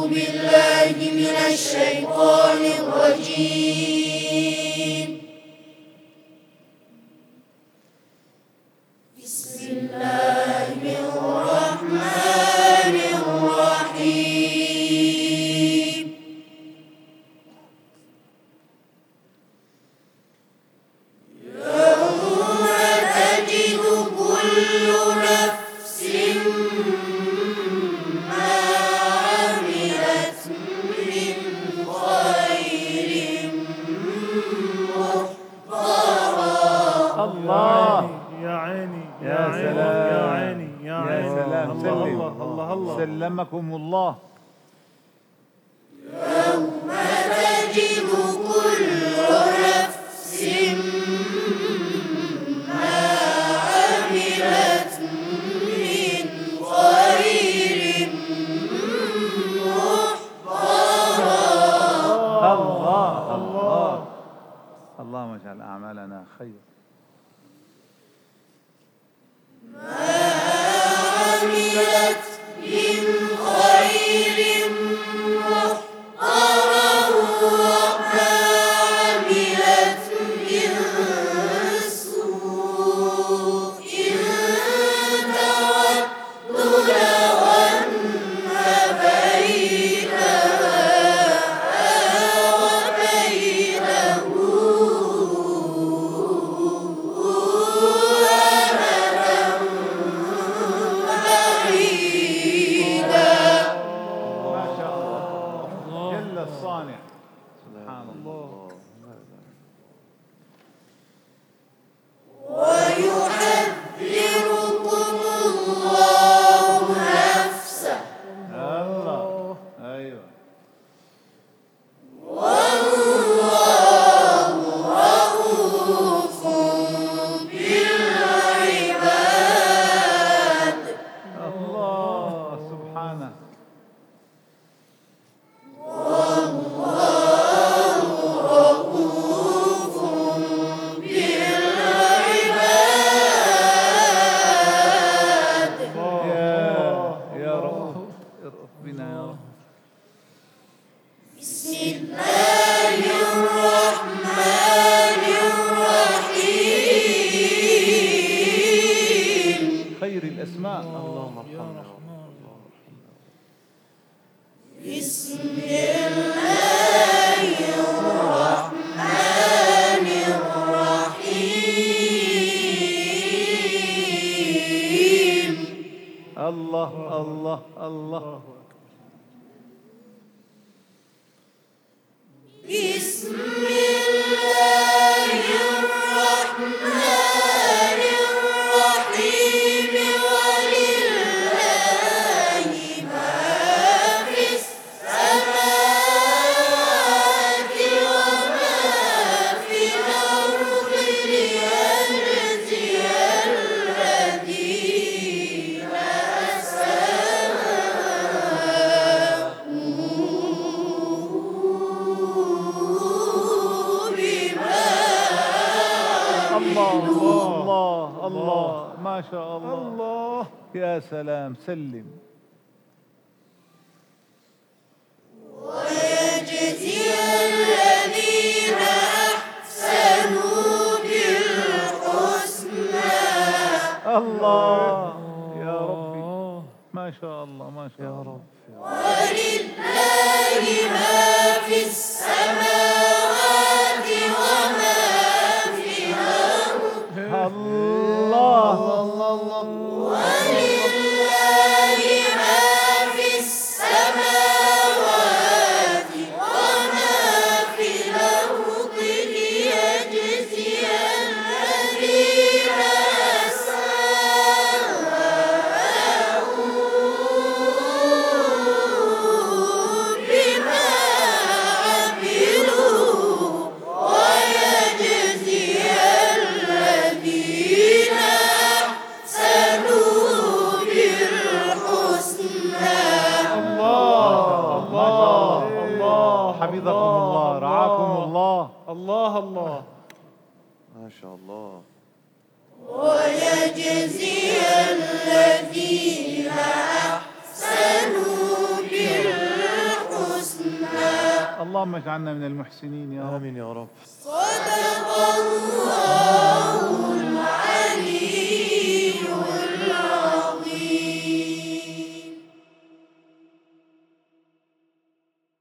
بالله من الشيطان الرجيم. بسم الله الرحمن الرحيم. يوم تجد كل نفس ما عملت من خير محضرا. الله يا عيني يا سلام يا عيني يا عيني. يا سلام. الله سلم. الله الله. سلمكم الله. يوم تجد كل نفس ما عملت من خير محضرا. الله الله. اللهم اجعل أعمالنا خير. عملت من خير محضرا وما عملت من سوء تود لو أن بينها وبينه ما شاء الله. جل الصانع. سبحان الله. ويحذركم الله نفسه الله. أيوه. والله رؤوف بالعباد. الله سبحانه. يا رب ارأف بنا يا رب. بسم الله الرحمن الرحيم. خير الأسماء. اللهم ارحمنا. بسم الله الرحمن الرحيم. الله الله الله. بسم الله الرحمن الرحيم. ولله ما في السماوات وما في الأرض ليجزي الذين أساءوا بما الله الله الله. ما شاء الله. الله يا سلام. سلم. ويجزي الذين أحسنوا بالحسنى. الله يا ربي. ما شاء الله ما شاء الله. ولله ما في السماوات وما في الأرض. الله ولله ما في السماوات وما في الأرض ليجزي الذين أساءوا بما عملوا ويجزي الذين أحسنوا بالحسنى. الله الله. حفظكم الله. رعاكم الله. الله الله. ما شاء الله. ويجزي الذين أحسنوا بالحسنى اللهم اجعلنا من المحسنين يا رب. آمين يا رب. صدق الله